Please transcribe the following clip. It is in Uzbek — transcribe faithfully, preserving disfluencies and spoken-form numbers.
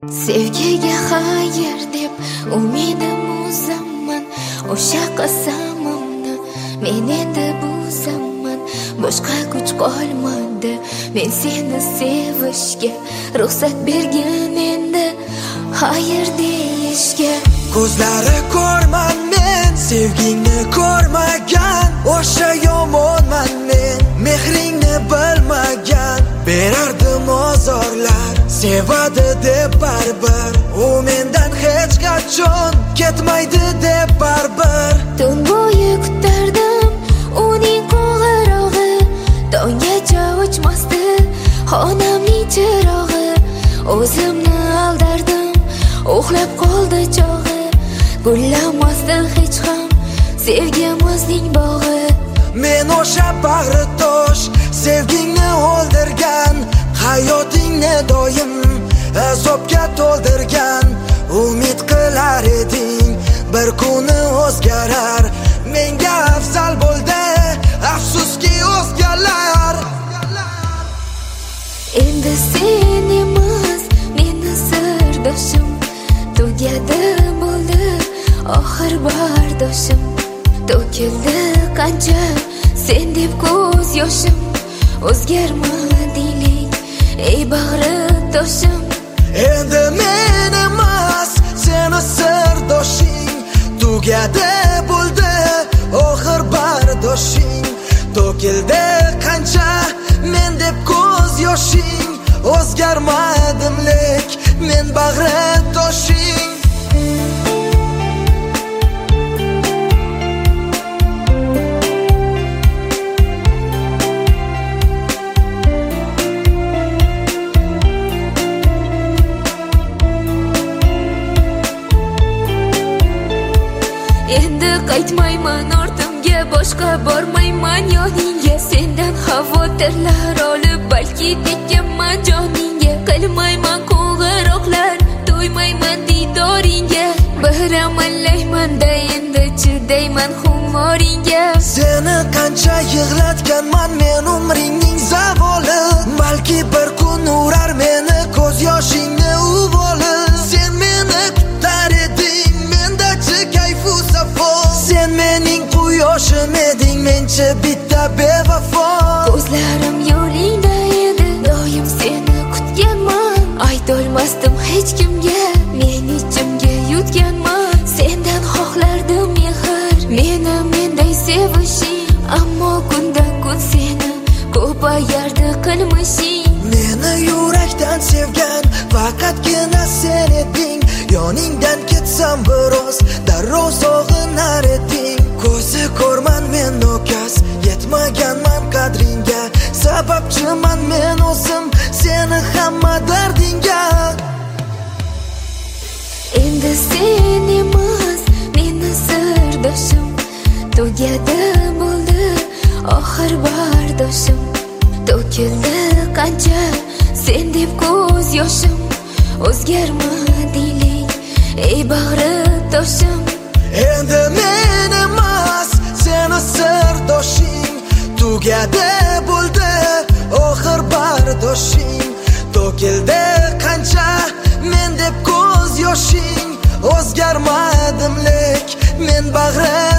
Sevgiga xayr deb umidim uzaman, o'sha qasamimni men endi buzaman. Boshqa kuch qolmadi, men seni sevishga ruxsat bergin endi xayr deyishga. Ko'zlari ko'rman men, sevgingni ko'rmagan, o'sha yomonman men, mehringni bilmagan. Berardim ozorlar, sevadi deb baribir, u mendan hech qachon ketmaydi deb baribir. Tun bo'yi kutardim uning qo'ng'irog'i, tonggacha o'chmasdi xonamning chirog'i. O'zimni aldardim, uxlab qoldi chog'i, gullamasdi hech ham sevgimizning bog'i. Men o'sha bag'ri tosh, sevgingni o'ldirgan, hayotingni doim azobga to'ldirgan. Umid qilar eding bir kuni o'zgarar, menga afzal bo'ldi afsuski o'zgalar. Endi sen emas meni sirdoshim, tugadi bo'ldi oxir bardoshim. To'kildi qancha sen deb ko'z yoshim, o'zgarmading ey bag'ri toshim. Endi men emas seni sirdoshing, tugadi bo'ldi oxir bardoshing. To'kildi qancha men deb ko'z yoshing, o'zgarmadim lek men bag'ri toshing. Endi qaytmayman ortimga, boshqa bormayman yoningga. Sendan xavotirlar olib balki tekkanman joningga. Qilmayman qo'ng'iroqlar, to'ymayman diydoringga. Bir amallayman-da endi chidayman xumoringga. Seni qancha yig'latganman men umringning zavoli, balki bir kun urar meni ko'z yoshingni uvoli. Sen meni kutar eding, mendachi kayfu safo. Sen mening quyoshim eding, menchi bitta bevafo. Ko'zlarim yo'lingda edi, doim seni kutganman. Aytolmasdim hech kimga, men ichimga yutganman. Sendan xohlardim mehr, meni menday sevishing, ammo kundan kun seni ko'payardi qilmishing. Meni yurakdan sevgan faqatgina sen eding, yoningdan ketsam biroz darrov sog'inar eding. Ko'zi ko'rman men nokas, yetmaganman qadringga, sababchiman men o'zim seni hamma dardingga. Endi sen emas meni sirdoshim, tugadi bo'ldi oxir bardoshim. To'kildi qancha sen deb ko'z yoshim, o'zgarmading ey bag'ri toshim. Endi men emas seni sirdoshing, tugadi bo'ldi oxir bardoshing. To'kildi qancha men deb ko'z yoshing, o'zgarmadim lek men bag'ri